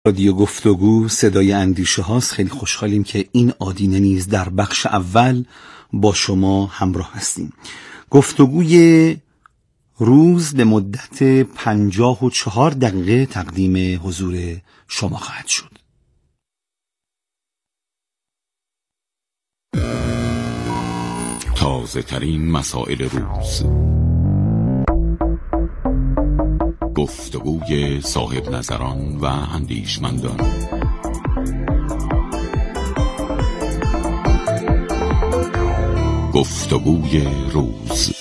رادیو گفتگو صدای اندیشه هاست. خیلی خوشحالیم که این آدینه نیز در بخش اول با شما همراه هستیم. گفتگوی روز به مدت 54 دقیقه تقدیم حضور شما خواهد شد. تازه ترین مسائل روز، گفتگوی صاحب نظران و اندیشمندان، گفتگوی روز.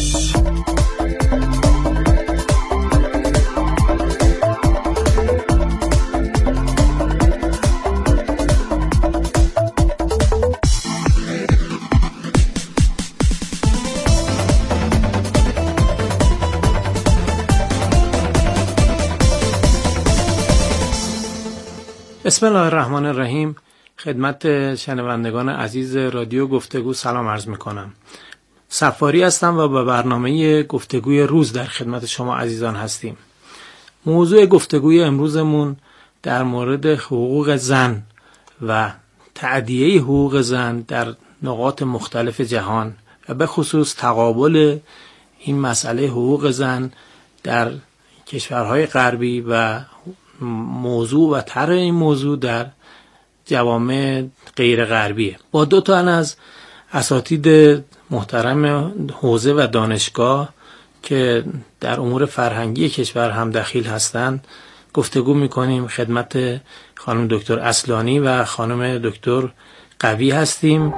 بسم الله الرحمن الرحیم. خدمت شنوندگان عزیز رادیو گفتگو سلام عرض میکنم. صفاری هستم و با برنامه گفتگوی روز در خدمت شما عزیزان هستیم. موضوع گفتگوی امروزمون در مورد حقوق زن و تعدیه حقوق زن در نقاط مختلف جهان و به خصوص تقابل این مسئله حقوق زن در کشورهای غربی و موضوع و طرح این موضوع در جوامع غیر غربیه. با دو تا از اساتید محترم حوزه و دانشگاه که در امور فرهنگی کشور هم دخیل هستند گفتگو میکنیم. خدمت خانم دکتر اصلانی و خانم دکتر قوی هستیم.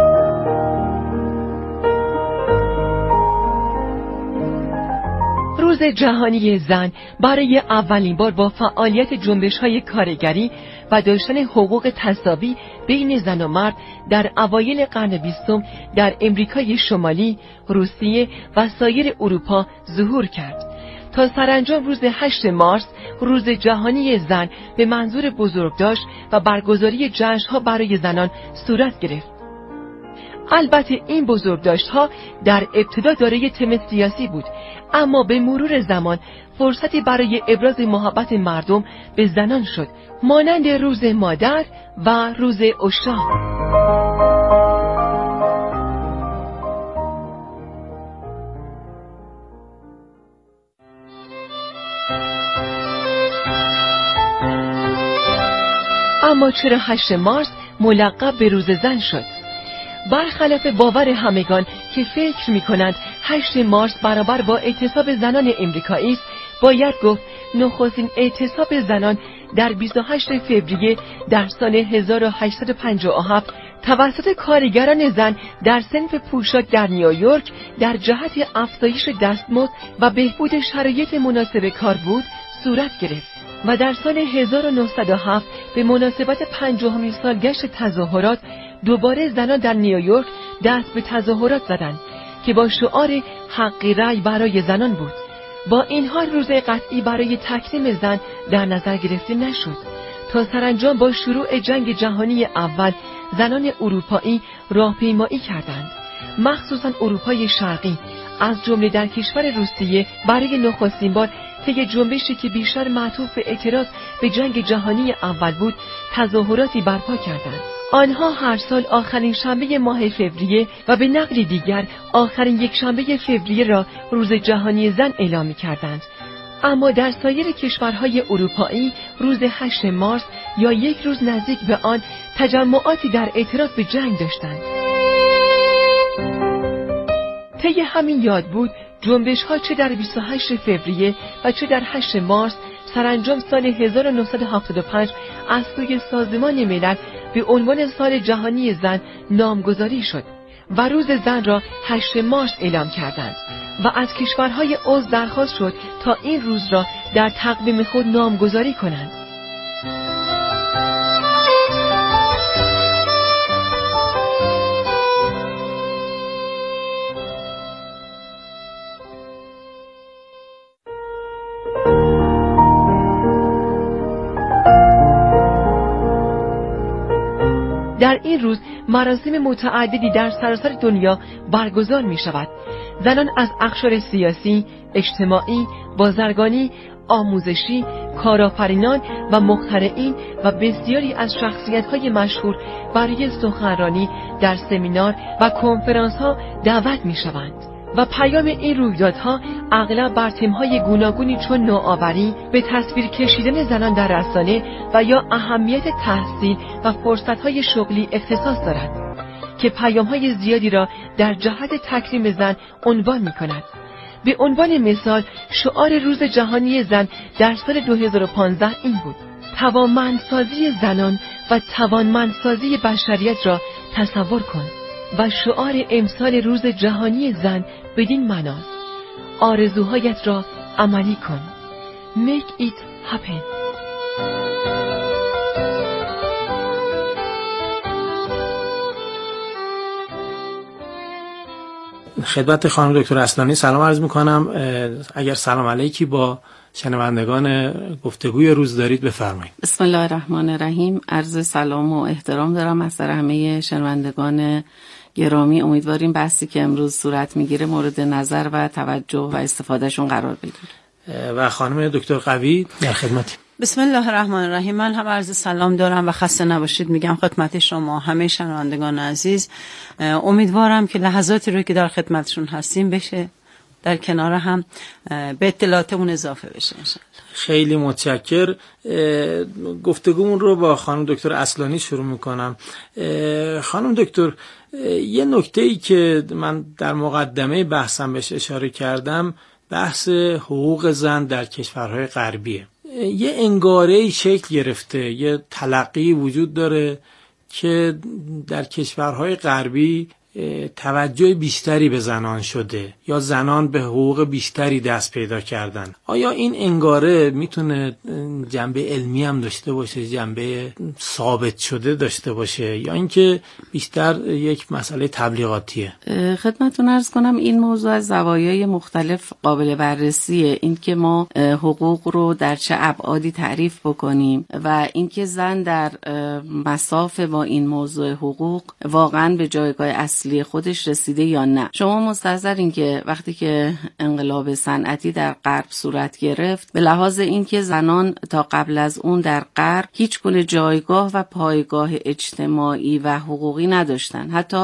روز جهانی زن برای اولین بار با فعالیت جنبش‌های کارگری و داشتن حقوق تساوی بین زن و مرد در اوایل قرن 20 در امریکای شمالی، روسیه و سایر اروپا ظهور کرد تا سرانجام روز 8 مارس روز جهانی زن به منظور بزرگداشت و برگزاری جشن‌ها برای زنان صورت گرفت. البته این بزرگداشت‌ها در ابتدا دارای تم سیاسی بود، اما به مرور زمان فرصتی برای ابراز محبت مردم به زنان شد، مانند روز مادر و روز عشاق. اما چرا 8 مارس ملقب به روز زن شد؟ برخلاف باور همگان که فکر می‌کنند 8 مارس برابر با اعتصاب زنان امریکایی است، باید گفت نخستین اعتصاب زنان در 28 فوریه در سال 1857 توسط کارگران زن در صنف پوشاک در نیویورک در جهت افزایش دستمزد و بهبود شرایط مناسب کار بود صورت گرفت و در سال 1907 به مناسبت 50مین سالگشت تظاهرات دوباره زنان در نیویورک دست به تظاهرات زدند که با شعار حق رأی برای زنان بود. با این حال روز قطعی برای تکریم زن در نظر گرفته نشد تا سرانجام با شروع جنگ جهانی اول زنان اروپایی راهپیمایی کردند، مخصوصا اروپای شرقی، از جمله در کشور روسیه برای نخستین بار طی جنبشی که بیشتر معطوف به اعتراض به جنگ جهانی اول بود تظاهراتی برپا کردند. آنها هر سال آخرین شنبه ماه فوریه و به نقل دیگر آخرین یک شنبه فوریه را روز جهانی زن اعلام می‌کردند. اما در سایر کشورهای اروپایی روز 8 مارس یا یک روز نزدیک به آن تجمعاتی در اعتراض به جنگ داشتند. طی همین یاد بود جنبش‌ها چه در 28 فوریه و چه در 8 مارس سرانجام سال 1975 از سوی سازمان ملل به عنوان سال جهانی زن نامگذاری شد و روز زن را 8 مارس اعلام کردند و از کشورهای عضو درخواست شد تا این روز را در تقویم خود نامگذاری کنند. در این روز مراسم متعددی در سراسر دنیا برگزار می شود. زنان از اقشار سیاسی، اجتماعی، بازرگانی، آموزشی، کارآفرینان و مخترعین و بسیاری از شخصیت‌های مشهور برای سخنرانی در سمینار و کنفرانس‌ها دعوت می‌شوند و پیام این رویدادها اغلب بر تم‌های گوناگونی چون نوآوری، به تصویر کشیدن زنان در رسانه و یا اهمیت تحصیل و فرصت‌های شغلی اختصاص دارد که پیام‌های زیادی را در جهت تکریم زن عنوان می‌کند. به عنوان مثال شعار روز جهانی زن در سال 2015 این بود: توانمندسازی زنان و توانمندسازی بشریت را تصور کن. و شعار امسال روز جهانی زن بدین معناست: آرزوهایت را عملی کن. Make it happen. خدمت خانم دکتر اصلانی سلام عرض میکنم. اگر سلام علیکی با شنوندگان گفتگوی روز دارید بفرمایید. بسم الله الرحمن الرحیم. عرض سلام و احترام دارم از سر همه شنوندگان گرامی. امیدواریم بحثی که امروز صورت میگیره مورد نظر و توجه و استفادهشون قرار بگیره. و خانم دکتر قوی در خدمتی. بسم الله الرحمن الرحیم. من هم عرض سلام دارم و خسته نباشید میگم خدمت شما همه شنوندگان عزیز. امیدوارم که لحظاتی رو که در خدمتشون هستیم بشه در کنار هم به اطلاعاتمون اضافه بشه انشاءالله. خیلی متشکر. گفتگومون رو با خانم دکتر اصلانی شروع میکنم. خانم دکتر، یه نکته‌ای که من در مقدمه بحثم بهش اشاره کردم بحث حقوق زن در کشورهای غربیه. یه انگاره‌ای شکل گرفته، یه تلقی وجود داره که در کشورهای غربی توجه بیشتری به زنان شده یا زنان به حقوق بیشتری دست پیدا کردن. آیا این انگاره میتونه جنبه علمی هم داشته باشه، جنبه ثابت شده داشته باشه، یا اینکه بیشتر یک مسئله تبلیغاتیه؟ خدمتتون عرض کنم این موضوع از زوایای مختلف قابل بررسیه. این که ما حقوق رو در چه ابعادی تعریف بکنیم و اینکه زن در مصاف با این موضوع حقوق واقعا به جایگاه اصلی خودش رسیده یا نه. شما مستحضرین که وقتی که انقلاب صنعتی در غرب صورت گرفت، به لحاظ اینکه زنان تا قبل از اون در غرب هیچ گونه جایگاه و پایگاه اجتماعی و حقوقی نداشتن. حتی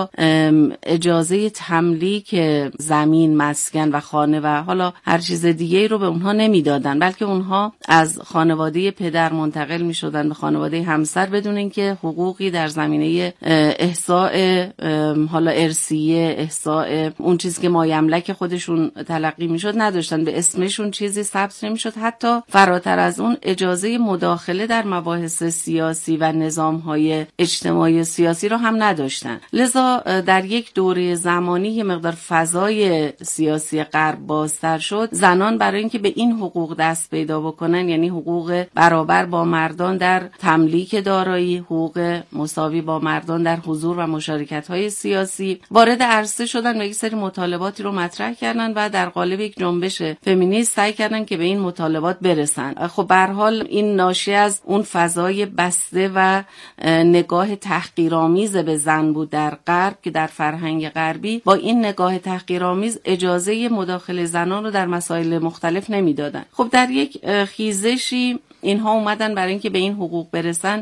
اجازه تملیک زمین، مسکن و خانه و حالا هر چیز دیگه رو به اونها نمیدادن، بلکه اونها از خانواده پدر منتقل میشدن به خانواده همسر بدون اینکه حقوقی در زمینه احصاء حالا ارثیه، احصاء اون چیزی که مایملک خودشون تلقی میشد نداشتن، به اسمشون چیزی ثبت نمیشد. حتی فراتر از اون اجازه مداخله در مباحث سیاسی و نظامهای اجتماعی سیاسی رو هم نداشتن. لذا در یک دوره زمانی یه مقدار فضای سیاسی غرب بازتر شد. زنان برای اینکه به این حقوق دست پیدا بکنن، یعنی حقوق برابر با مردان در تملیک دارایی، حقوق مساوی با مردان در حضور و مشارکت‌های سیاسی، وارد عرصه شدن و یک سری مطالباتی رو مطرح کردن و در قالب یک جنبش فمینیست سعی کردن که به این مطالبات برسن. خب به هر حال این ناشی از اون فضای بسته و نگاه تحقیرآمیز به زن بود در غرب که در فرهنگ غربی با این نگاه تحقیرآمیز اجازه مداخله زنان رو در مسائل مختلف نمیدادن. خب در یک خیزشی اینها اومدن برای اینکه به این حقوق برسن،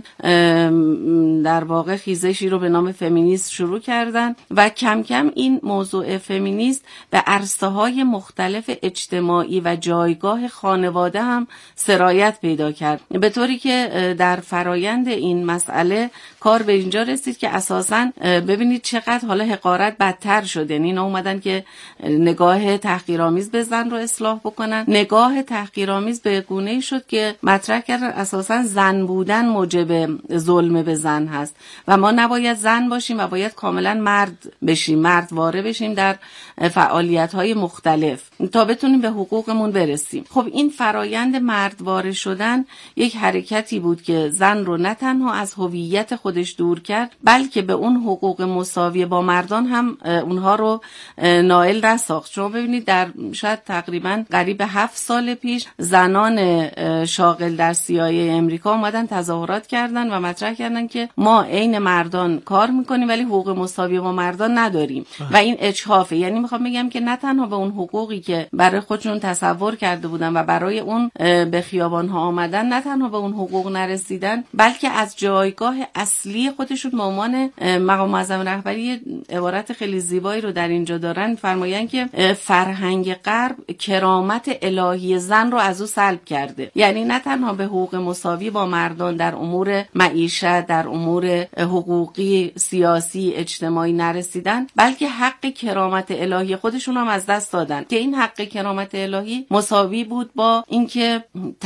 در واقع خیزشی رو به نام فمینیست شروع کردن و کم کم این موضوع فمینیست به عرصه‌های مختلف اجتماعی و جایگاه خانواده هم سرایت پیدا کرد، به طوری که در فرایند این مسئله کار به اینجا رسید که اساساً ببینید چقدر حالا حقارت بدتر شد. یعنی اینا اومدن که نگاه تحقیرآمیز به زن رو اصلاح بکنن. نگاه تحقیرآمیز به گونه‌ای شد که مطرح کردن اساساً زن بودن موجب ظلم به زن هست و ما نباید زن باشیم و باید کاملا مرد بشیم، مردواره بشیم در فعالیت‌های مختلف تا بتونیم به حقوقمون برسیم. خب این فرایند مردواره شدن یک حرکتی بود که زن رو نه تنها از هویت خودش دور کرد، بلکه به اون حقوق مساوی با مردان هم اونها رو نائل نساخت. شما ببینید در شاید تقریبا قریب 7 سال پیش زنان شاغل داخل در CIA امریکا اومدن تظاهرات کردن و مطرح کردن که ما عین مردان کار میکنیم ولی حقوق مساوی با مردان نداریم و این اجحافه. یعنی میخوام بگم که نه تنها به اون حقوقی که برای خودشون تصور کرده بودن و برای اون به خیابان ها آمدن، نه تنها به اون حقوق نرسیدن، بلکه از جایگاه اصلی خودشون به عنوان مقام معظم رهبری عبارت خیلی زیبایی رو در اینجا دارن، فرمایند که فرهنگ غرب کرامت الهی زن رو از او سلب کرده. یعنی نه تنها به حقوق مساوی با مردان در امور معیشت، در امور حقوقی، سیاسی، اجتماعی نرسیدن، بلکه حق کرامت الهی خودشون هم از دست دادن که این حق کرامت الهی مساوی بود با اینکه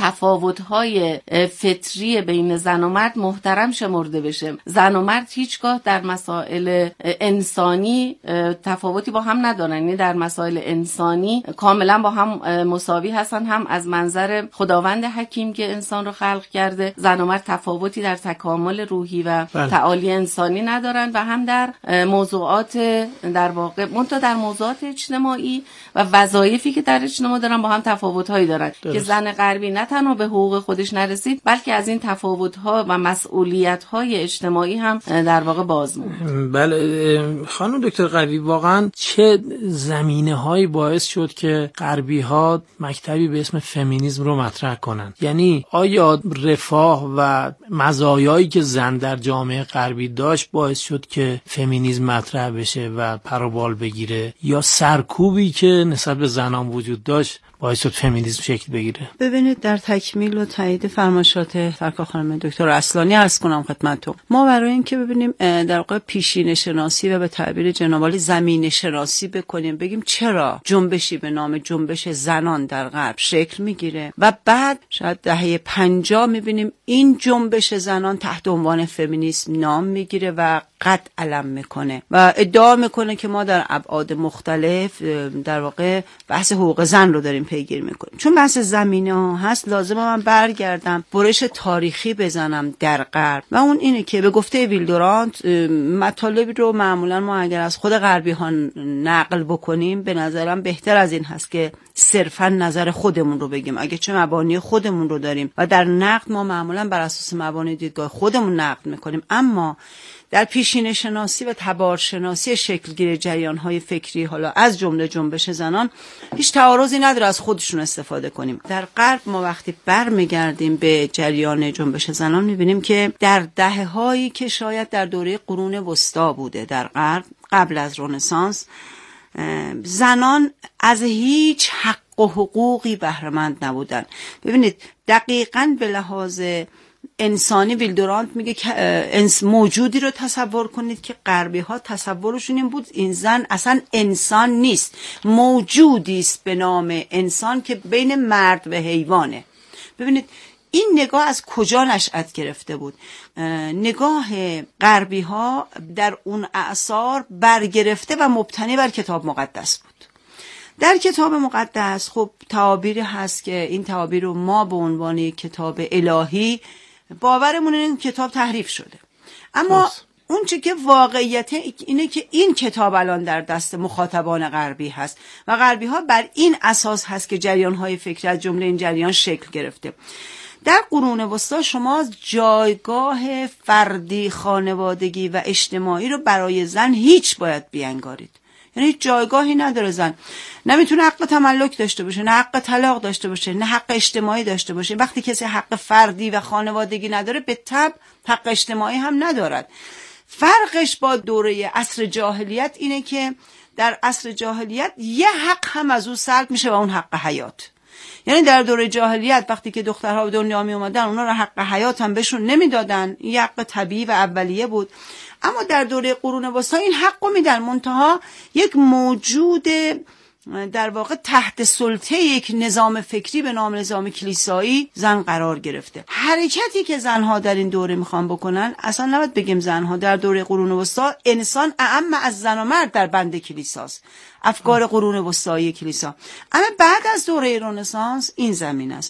تفاوت‌های فطری بین زن و مرد محترم شمرده بشه. زن و مرد هیچگاه در مسائل انسانی تفاوتی با هم ندارن، یعنی در مسائل انسانی کاملا با هم مساوی هستن، هم از منظر خداوند حکیم که انسان رو خلق کرده زن و مرد تفاوتی در تکامل روحی و تعالی انسانی ندارن، و هم در موضوعات در واقع منتها در موضوعات اجتماعی و وظایفی که در اجتماع دارن با هم تفاوت‌هایی دارن که زن غربی نه تنها به حقوق خودش نرسید بلکه از این تفاوت‌ها و مسئولیت‌های اجتماعی هم در واقع باز موند. بله خانم دکتر قوی، واقعا چه زمینه‌هایی باعث شد که غربی‌ها مکتبی به اسم فمینیسم رو مطرح کنن؟ یعنی آیا رفاه و مزایایی که زن در جامعه غربی داشت باعث شد که فمینیسم مطرح بشه و پروبال بگیره، یا سرکوبی که نسبت به زنان وجود داشت باعث شد فمینیسم شکل بگیره؟ ببینید، در تکمیل و تایید فرمایشات فرکا خانم دکتر اصلانی عرض کنم خدمتتون، ما برای اینکه ببینیم در واقع پیشینه شناسی و به تعبیر جناب عالی زمینه شناسی بکنیم، بگیم چرا جنبشی به نام جنبش زنان در غرب شکل میگیره و بعد شاید دهه 50 میبینیم این جنبش زنان تحت عنوان فمینیسم نام میگیره و قد علم میکنه و ادعا میکنه که ما در ابعاد مختلف در واقع بحث حقوق زن رو داریم پیگیری میکنیم. چون بحث زمینه ها هست لازمه من برگردم برش تاریخی بزنم در غرب و اون اینه که به گفته ویلدورانت مطالبی رو معمولا ما اگر از خود غربی ها نقل بکنیم به نظرم بهتر از این هست که صرفا نظر خودمون رو بگیم، اگه چه مبانی خودمون رو داریم و در نقد ما معمولا بر اساس مبانی دیدگاه خودمون نقد میکنیم، اما در پیشینه شناسی و تبار شناسی شکلگیری جریان‌های فکری حالا از جمله جنبش زنان هیچ تعارضی نداره از خودشون استفاده کنیم. در غرب ما وقتی برمیگردیم به جریان جنبش زنان می‌بینیم که در دهه‌هایی که شاید در دوره قرون وسطا بوده در غرب قبل از رنسانس، زنان از هیچ حق و حقوقی بهره‌مند نبودن. ببینید دقیقاً به لحاظ انسانی ویلدورانت میگه که موجودی رو تصور کنید که غربی ها تصورشون این بود این زن اصلا انسان نیست، موجودی است به نام انسان که بین مرد و حیوانه. ببینید این نگاه از کجا نشأت گرفته بود؟ نگاه غربی ها در اون اعصار برگرفته و مبتنی بر کتاب مقدس بود. در کتاب مقدس خب تعابیری هست که این تعابیر رو ما به عنوان کتاب الهی باورمون این کتاب تحریف شده، اما اون چه که واقعیت اینه که این کتاب الان در دست مخاطبان غربی هست و غربی ها بر این اساس هست که جریان های فکری از جمله این جریان شکل گرفته. در قرون وسطا شما جایگاه فردی، خانوادگی و اجتماعی رو برای زن هیچ باید بیانگارید، یعنی جایگاهی نداره. زن نمیتونه حق تملک داشته باشه، نه حق طلاق داشته باشه، نه حق اجتماعی داشته باشه. وقتی کسی حق فردی و خانوادگی نداره به تبع حق اجتماعی هم ندارد. فرقش با دوره عصر جاهلیت اینه که در عصر جاهلیت یه حق هم از او سلب میشه و اون حق حیات. یعنی در دوره جاهلیت وقتی که دخترها به دنیا می اومدن اونا رو حق حیات هم بهشون نمیدادن، این حق طبیعی و اولیه بود. اما در دوره قرون وسطا این حقو میدن، منتها یک موجود در واقع تحت سلطه یک نظام فکری به نام نظام کلیسایی زن قرار گرفته. حرکتی که زنها در این دوره میخوان بکنن، اصلا نباید بگیم زنها، در دوره قرون وسطا انسان اعم از زن و مرد در بند کلیساست، افکار قرون وسطایی کلیسا. اما بعد از دوره رنسانس این زمین است.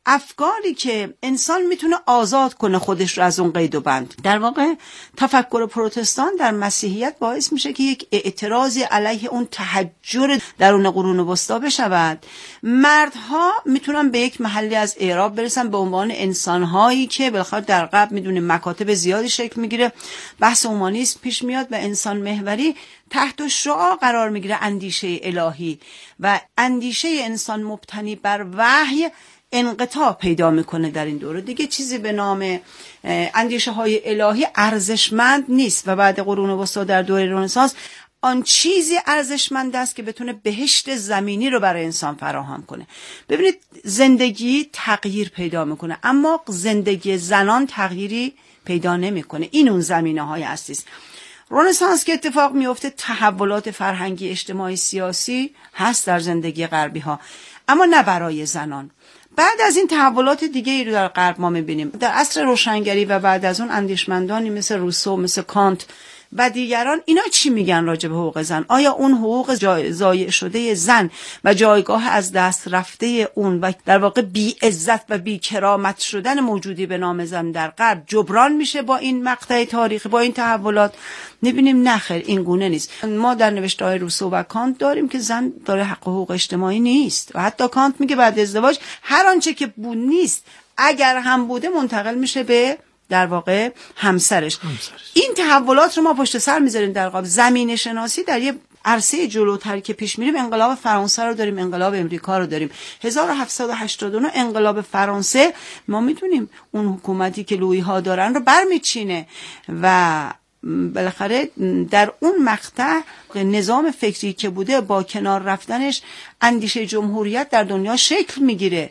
افکاری که انسان میتونه آزاد کنه خودش رو از اون قید و بند. در واقع تفکر پروتستان در مسیحیت باعث میشه که یک اعتراضی علیه اون تحجر درون قرون وسطا بشود. مردها میتونن به یک محلی از اعراب برسن به عنوان انسانهایی که بالاخره در غرب میدونیم مکاتب زیادی شکل میگیره، بحث اومانیسم پیش میاد و انسان محوری تحت شعاع قرار میگیره اندیشه الهی و اندیشه انسان مبتنی بر وحی انقطاع پیدا میکنه. در این دوره دیگه چیزی به نام اندیشه های الهی ارزشمند نیست و بعد قرون وسطا در دوره رنسانس آن چیزی ارزشمند است که بتونه بهشت زمینی رو برای انسان فراهم کنه. ببینید زندگی تغییر پیدا میکنه اما زندگی زنان تغییری پیدا نمیکنه. این اون زمینه‌های اصلی است. رنسانس که اتفاق میفته تحولات فرهنگی، اجتماعی، سیاسی هست در زندگی غربی ها، اما نه برای زنان. بعد از این تحولات دیگه ای رو در غرب ما میبینیم. در عصر روشنگری و بعد از اون اندیشمندانی مثل روسو، مثل کانت و دیگران، اینا چی میگن راجع به حقوق زن؟ آیا اون حقوق ضایع شده زن و جایگاه از دست رفته اون و در واقع بی عزت و بی کرامت شدن موجودی به نام زن در غرب جبران میشه با این مقطع تاریخی، با این تحولات؟ نبینیم نخیر، این گونه نیست. ما در نوشته‌های روسو و کانت داریم که زن داره حق حقوق اجتماعی نیست و حتی کانت میگه بعد ازدواج هر آنچه که بود نیست، اگر هم بوده منتقل میشه به در واقع همسرش. این تحولات رو ما پشت سر میذاریم در قاب زمین شناسی. در یه عرصه جلوتر که پیش میریم انقلاب فرانسه رو داریم، انقلاب امریکا رو داریم. 1789 انقلاب فرانسه ما میتونیم اون حکومتی که لویی ها دارن رو برمیچینه و بالاخره در اون مقطع نظام فکری که بوده با کنار رفتنش اندیشه جمهوریت در دنیا شکل میگیره،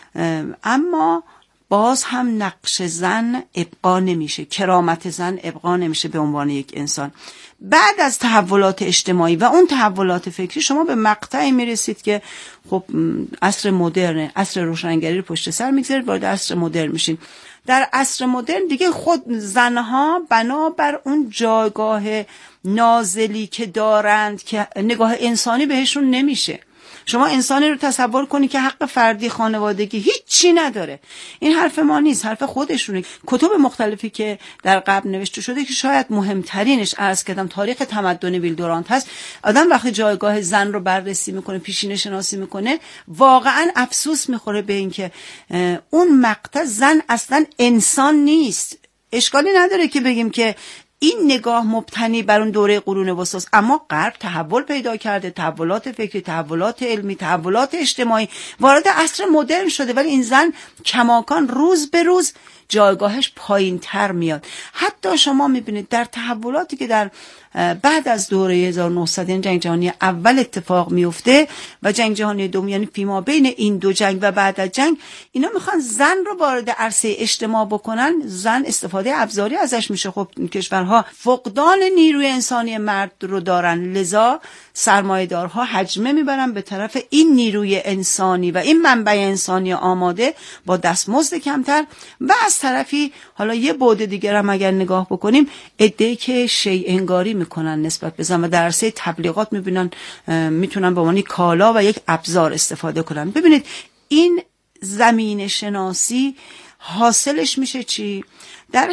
اما باز هم نقش زن ابقا نمیشه، کرامت زن ابقا نمیشه به عنوان یک انسان. بعد از تحولات اجتماعی و اون تحولات فکری شما به مقطعی میرسید که خب عصر مدرن، عصر روشنگری رو پشت سر میگذارید، وارد عصر مدرن میشین. در عصر مدرن دیگه خود زنها بنابر اون جایگاه نازلی که دارند که نگاه انسانی بهشون نمیشه. شما انسانی رو تصور کنی که حق فردی، خانوادگی هیچی نداره. این حرف ما نیست، حرف خودشونه. کتب مختلفی که در غرب نوشته شده که شاید مهمترینش عرض کردم تاریخ تمدن ویل دورانت هست. آدم وقتی جایگاه زن رو بررسی میکنه، پیشینه شناسی میکنه، واقعا افسوس میخوره به این که اون مقطع زن اصلا انسان نیست. اشکالی نداره که بگیم که این نگاه مبتنی بر اون دوره قرون وسطا است، اما غرب تحول پیدا کرده، تحولات فکری، تحولات علمی، تحولات اجتماعی، وارد عصر مدرن شده، ولی این زن کماکان روز به روز جایگاهش پایین تر میاد. حتی شما میبینید در تحولاتی که در بعد از دوره 1900 یعنی جنگ جهانی اول اتفاق میفته و جنگ جهانی دوم، یعنی فیما بین این دو جنگ و بعد از جنگ، اینا میخوان زن رو وارد عرصه اجتماع بکنن. زن استفاده ابزاری ازش میشه. خب کشورها فقدان نیروی انسانی مرد رو دارن، لذا سرمایه‌دارها حجمه میبرن به طرف این نیروی انسانی و این منبع انسانی آماده با دستمزد کمتر. و از طرفی حالا یه بعد دیگر هم اگر نگاه بکنیم، عده‌ای که شیء انگاری میکنن نسبت به زن و در عرصه تبلیغات میبینن میتونن به عنوان کالا و یک ابزار استفاده کنن. ببینید این زمین شناسی حاصلش میشه چی؟ در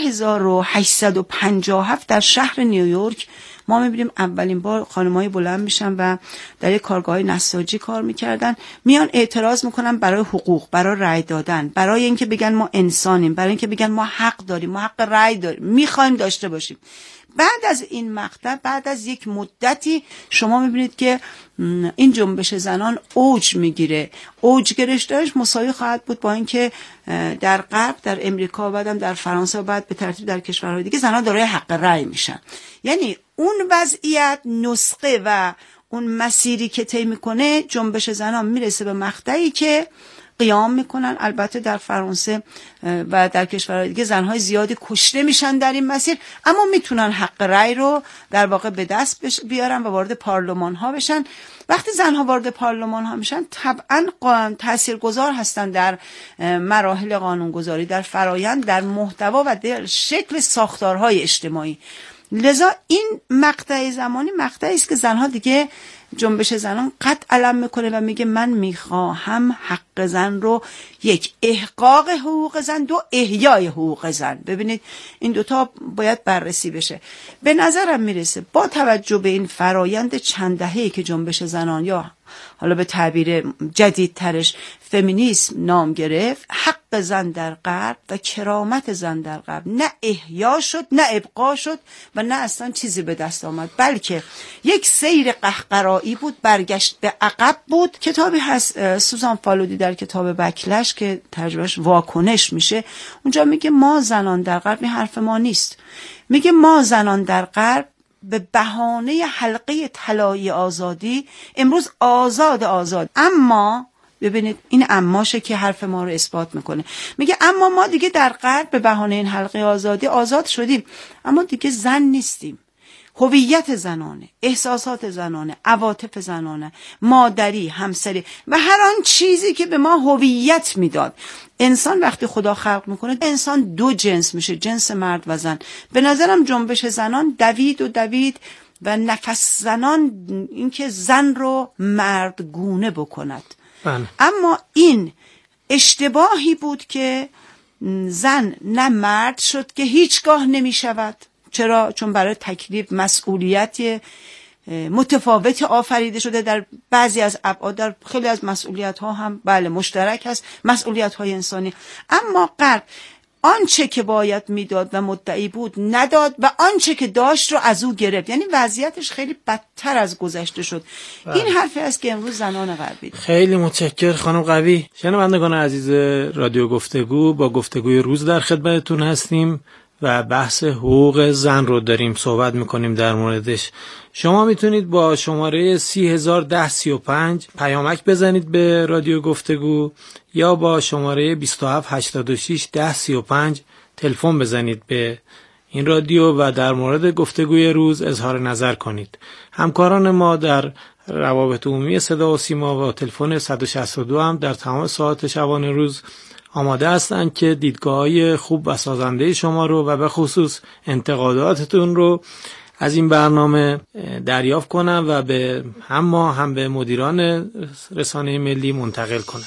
1857 در شهر نیویورک ما میبینیم اولین بار خانم‌های بلند میشن و در یک کارگاه نساجی کار میکردن، میان اعتراض میکنن برای حقوق، برای رأی دادن، برای اینکه بگن ما انسانیم، برای اینکه بگن ما حق داریم، ما حق رأی داریم، میخوایم داشته باشیم. بعد از این مقطع، بعد از یک مدتی شما میبینید که این جنبش زنان اوج میگیره. اوج گرفتنش مساوی خواهد بود با اینکه در غرب، در امریکا، بعدم در فرانسه و بعد به ترتیب در کشورهای دیگه زنان دارای حق رأی میشن. یعنی اون وضعیت، نسخه و اون مسیری که طی میکنه جنبش زنان میرسه به مقطعی که قیام میکنن. البته در فرانسه و در کشورهای دیگه زنهای زیادی کشته میشن در این مسیر، اما میتونن حق رأی رو در واقع به دست بیارن و وارد پارلمان ها بشن. وقتی زنها وارد پارلمان ها میشن طبعا تاثیرگذار هستن در مراحل قانونگذاری، در فرایند، در محتوا و در شکل ساختارهای اجتماعی. لذا این مقطع زمانی مقطعی است که زنها دیگه جنبش زنان قد علم میکنه و میگه من میخواهم حق زن رو، یک، احقاق حقوق زن، دو، احیای حقوق زن. ببینید این دوتا باید بررسی بشه. به نظرم میرسه با توجه به این فرایند چند دهه‌ای که جنبش زنان یا حالا به تعبیر جدیدترش فمینیسم نام گرفت، حق زن در غرب و کرامت زن در غرب نه احیا شد، نه ابقا شد و نه اصلا چیزی به دست آمد، بلکه یک سیر قهقرایی بود، برگشت به عقب بود. کتابی هست سوزان فالودی در کتاب بکلش که ترجمهش واکنش میشه، اونجا میگه ما زنان در غرب، این حرف ما نیست، میگه ما زنان در غرب به بهانه حلقه طلایی آزادی امروز آزاد، اما ببینید این اماشه که حرف ما رو اثبات میکنه. میگه اما ما دیگه در غرب به بهانه این حلقه آزادی آزاد شدیم، اما دیگه زن نیستیم. هویت زنانه، احساسات زنانه، عواطف زنانه، مادری، همسری و هر آن چیزی که به ما هویت میداد. انسان وقتی خدا خلق میکنه انسان دو جنس میشه، جنس مرد و زن. به نظرم جنبش زنان دوید و نفس زنان اینکه زن رو مردگونه بکند. اما این اشتباهی بود که زن نه مرد شد که هیچگاه نمیشود. چرا؟ چون برای تکلیف مسئولیت متفاوت آفریده شده در بعضی از ابعاد، در خیلی از مسئولیت ها هم بله مشترک هست، مسئولیت های انسانی. اما غرب آنچه که باید میداد و مدعی بود نداد و آنچه که داشت رو از او گرفت، یعنی وضعیتش خیلی بدتر از گذشته شد. این حرفی است که امروز زنان غربی دارن. خیلی متشکرم خانم قوی. شنوندگان عزیز رادیو گفتگو، با گفتگوی روز در خدمتتون هستیم و بحث حقوق زن رو داریم صحبت میکنیم در موردش. شما میتونید با شماره 301035 پیامک بزنید به رادیو گفتگو یا با شماره 27861035 تلفن بزنید به این رادیو و در مورد گفتگوی روز اظهار نظر کنید. همکاران ما در روابط عمومی صدا و سیما و تلفن 162 هم در تمام ساعات شبانه روز آماده هستند که دیدگاه‌های خوب و سازنده شما رو و به خصوص انتقاداتتون رو از این برنامه دریافت کنم و به هم ما هم به مدیران رسانه ملی منتقل کنم.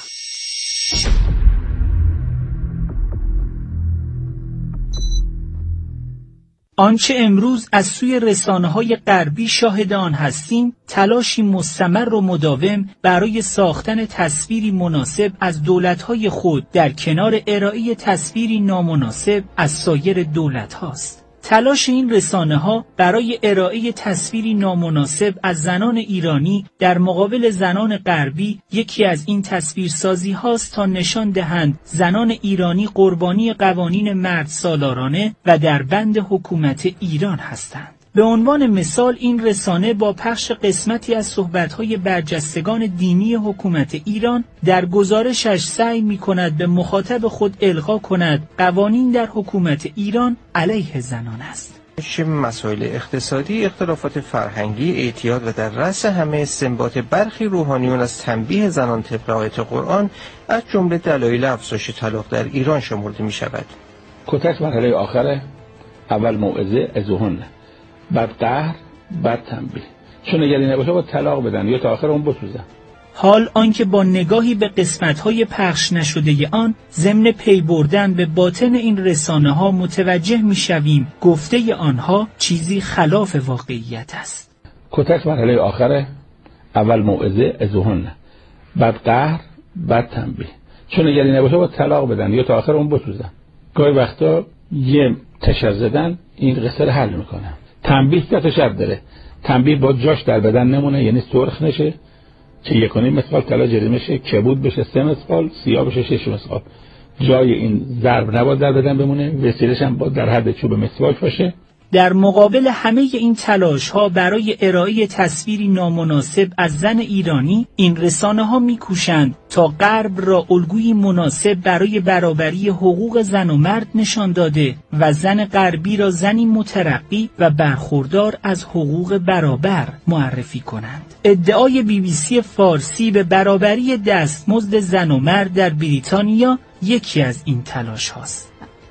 آنچه امروز از سوی رسانه‌های غربی شاهد آن هستیم، تلاشی مستمر و مداوم برای ساختن تصویری مناسب از دولت‌های خود در کنار ارائه تصویری نامناسب از سایر دولت‌هاست. تلاش این رسانه‌ها برای ارائه تصویری نامناسب از زنان ایرانی در مقابل زنان غربی یکی از این تصویرسازی هاست تا نشان دهند زنان ایرانی قربانی قوانین مرد سالارانه و در بند حکومت ایران هستند. به عنوان مثال این رسانه با پخش قسمتی از صحبت‌های برجستگان دینی حکومت ایران در گزارشش سعی می‌کند به مخاطب خود القا کند قوانین در حکومت ایران علیه زنان است. شبه مسائل اقتصادی، اختلافات فرهنگی، اعتیاد و در رأس همه استنباط برخی روحانیون از تنبیه زنان طبق آیات قرآن از جمله دلایل افزایش طلاق در ایران شمرده می‌شود. کتک مرحله آخره، اول موعظه ازهن، بعد قهر، بعد تنبیه. چون اگر این نباشه با طلاق بدن یا تا آخر اون بسوزن. حال آنکه با نگاهی به قسمت‌های پخش نشده آن ضمن پی بردن به باطن این رسانه‌ها متوجه می‌شویم گفته آنها چیزی خلاف واقعیت است. کتک مرحله آخره، اول موعظه ازهن، بعد قهر، بعد تنبیه. چون اگر این نباشه با طلاق بدن یا تا آخر اون بسوزن. گاهی وقتا یه تشر زدن این قصه رو حل میکنه. تنبیه که تشر داره، تنبیه با جاش در بدن نمونه، یعنی سرخ نشه، که 1.5 مسقال طلا جریمه شه، کبود بشه 3 مسقال، سیاه بشه 6 مسقال. جای این ضرب نباید در بدن بمونه، وسیله‌ش هم باید در حد چوب مسواک باشه. در مقابل همه این تلاش‌ها برای ارائه تصویری نامناسب از زن ایرانی، این رسانه‌ها می‌کوشند تا غرب را الگویی مناسب برای برابری حقوق زن و مرد نشان داده و زن غربی را زنی مترقی و برخوردار از حقوق برابر معرفی کنند. ادعای BBC فارسی به برابری دستمزد زن و مرد در بریتانیا یکی از این تلاش هاست.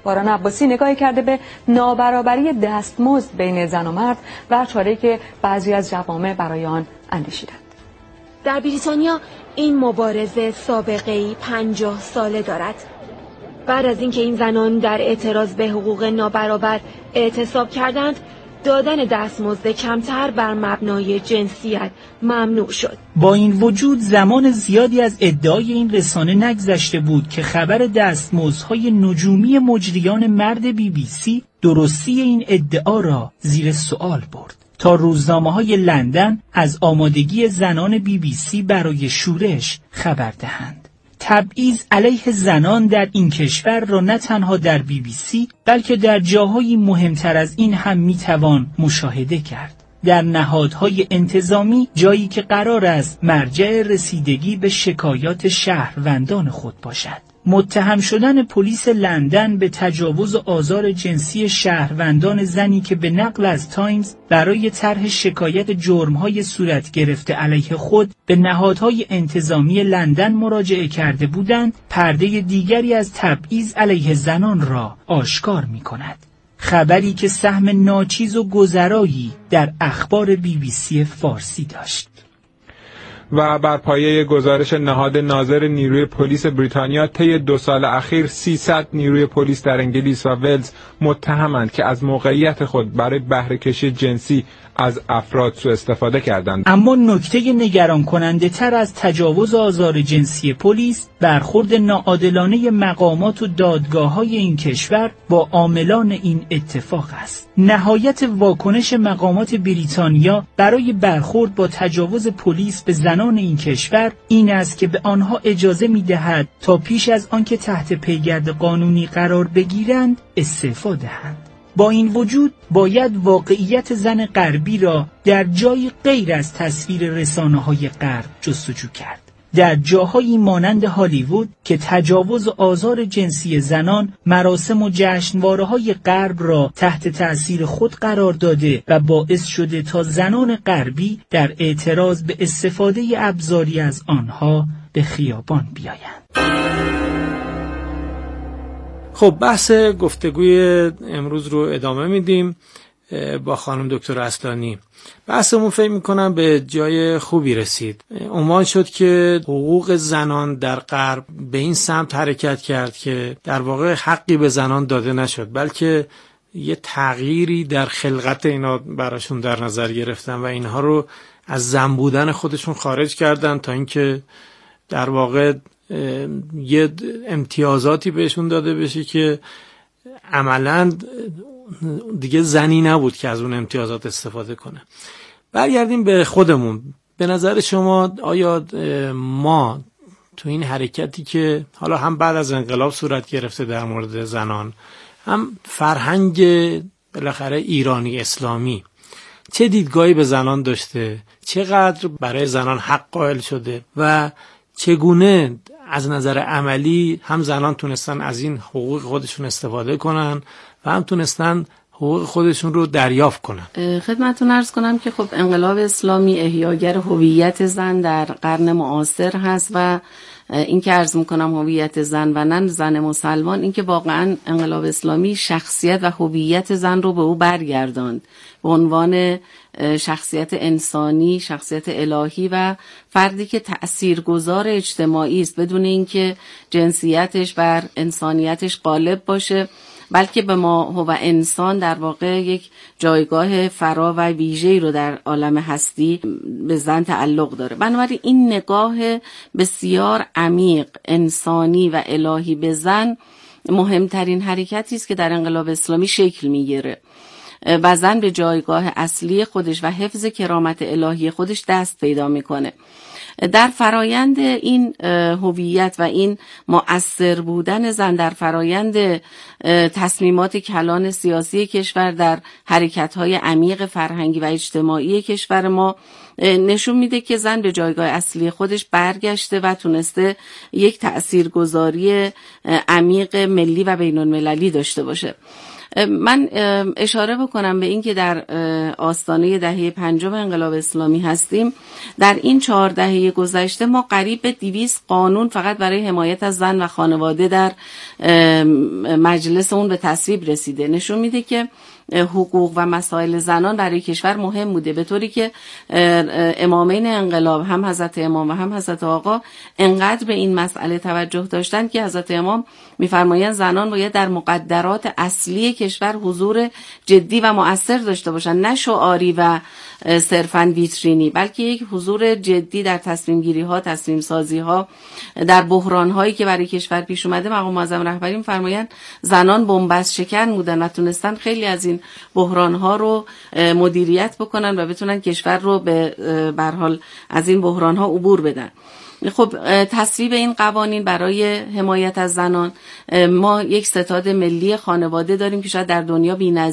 باران عباسی نگاهی کرده به نابرابری دستمزد بین زن و مرد و چاره‌ای که بعضی از جوامع برای آن اندیشیدند. در بریتانیا این مبارزه سابقه‌ای 50 ساله دارد. بعد از اینکه این زنان در اعتراض به حقوق نابرابر اعتصاب کردند، دادن دستمزد کمتر بر مبنای جنسیت ممنوع شد. با این وجود زمان زیادی از ادعای این رسانه نگذشته بود که خبر دستمزدهای نجومی مجریان مرد BBC درستی این ادعا را زیر سوال برد تا روزنامه‌های لندن از آمادگی زنان BBC برای شورش خبر دهند. تبعیض علیه زنان در این کشور را نه تنها در BBC بلکه در جاهای مهمتر از این هم میتوان مشاهده کرد. در نهادهای انتظامی، جایی که قرار است مرجع رسیدگی به شکایات شهروندان خود باشد. متهم شدن پلیس لندن به تجاوز و آزار جنسی شهروندان زنی که به نقل از تایمز برای طرح شکایت جرم‌های صورت گرفته علیه خود به نهادهای انتظامی لندن مراجعه کرده بودند، پرده دیگری از تبعیض علیه زنان را آشکار می‌کند. خبری که سهم ناچیز و گذرایی در اخبار BBC فارسی داشت. و بر پایه گزارش نهاد ناظر نیروی پلیس بریتانیا، طی 2 سال اخیر 300 نیروی پلیس در انگلیس و ولز متهمند که از موقعیت خود برای بهره کشی جنسی از افراد سوء استفاده کردند. اما نکته نگران کننده تر از تجاوز و آزار جنسی پلیس، برخورد ناعادلانه مقامات و دادگاه‌های این کشور با عاملان این اتفاق است. نهایت واکنش مقامات بریتانیا برای برخورد با تجاوز پلیس به زنان این کشور این است که به آنها اجازه می‌دهد تا پیش از آنکه تحت پیگرد قانونی قرار بگیرند استعفا دهند. با این وجود باید واقعیت زن غربی را در جایی غیر از تصویر رسانه‌های غرب جستجو کرد. در جاهایی مانند هالیوود که تجاوز و آزار جنسی زنان مراسم و جشنواره‌های غرب را تحت تأثیر خود قرار داده و باعث شده تا زنان غربی در اعتراض به استفاده ابزاری از آنها به خیابان بیایند. خب بحث گفتگوی امروز رو ادامه میدیم با خانم دکتر اصلانی. بحثمون فکر میکنم به جای خوبی رسید. عنوان شد که حقوق زنان در غرب به این سمت حرکت کرد که در واقع حقی به زنان داده نشد، بلکه یه تغییری در خلقت اینا براشون در نظر گرفتن و اینها رو از زن بودن خودشون خارج کردن تا اینکه در واقع یه امتیازاتی بهشون داده بشه که عملاً دیگه زنی نبود که از اون امتیازات استفاده کنه. برگردیم به خودمون. به نظر شما آیا ما تو این حرکتی که حالا هم بعد از انقلاب صورت گرفته در مورد زنان، هم فرهنگ بالاخره ایرانی اسلامی، چه دیدگاهی به زنان داشته، چقدر برای زنان حق قائل شده و چگونه از نظر عملی هم زنان تونستن از این حقوق خودشون استفاده کنن و هم تونستن حقوق خودشون رو دریافت کنن؟ خدمتتون عرض کنم که خب انقلاب اسلامی احیاگر هویت زن در قرن معاصر هست و این که عرض میکنم هویت زن و نه زن مسلمان، این که واقعا انقلاب اسلامی شخصیت و هویت زن رو به او برگرداند به عنوان شخصیت انسانی، شخصیت الهی و فردی که تأثیرگذار اجتماعی است بدون اینکه جنسیتش بر انسانیتش غالب باشه، بلکه به ما هو انسان در واقع یک جایگاه فرا و ویژه‌ای رو در عالم هستی به زن تعلق داره. بنابراین این نگاه بسیار عمیق انسانی و الهی به زن مهمترین حرکتی است که در انقلاب اسلامی شکل میگیره و زن به جایگاه اصلی خودش و حفظ کرامت الهی خودش دست پیدا میکنه. در فرایند این هویت و این مؤثر بودن زن در فرایند تصمیمات کلان سیاسی کشور، در حرکت‌های عمیق فرهنگی و اجتماعی کشور ما نشون میده که زن به جایگاه اصلی خودش برگشته و تونسته یک تأثیرگذاری عمیق ملی و بین‌المللی داشته باشه. من اشاره بکنم به این که در آستانه دهه 5 انقلاب اسلامی هستیم. در این 4 دهه گذشته ما قریب به 200 قانون فقط برای حمایت از زن و خانواده در مجلس اون به تصویب رسیده. نشون میده که حقوق و مسائل زنان برای کشور مهم بوده، به طوری که امامین انقلاب هم حضرت امام و هم حضرت آقا انقدر به این مسئله توجه داشتن که حضرت امام میفرمایند زنان باید در مقدرات اصلی کشور حضور جدی و مؤثر داشته باشند، نه شعاری و صرفاً ویترینی، بلکه یک حضور جدی در تصمیم گیری ها، تصمیم سازی ها، در بحران هایی که برای کشور پیش اومده. مقام معظم رهبری میفرمایند زنان بنبست شکن بودن و تونستن خیلی از این بحران ها رو مدیریت بکنن و بتونن کشور رو به حال از این بحران ها عبور بدن. خب تصویب این قوانین برای حمایت از زنان، ما یک ستاد ملی خانواده داریم که شاید در دنیا بی‌نظیر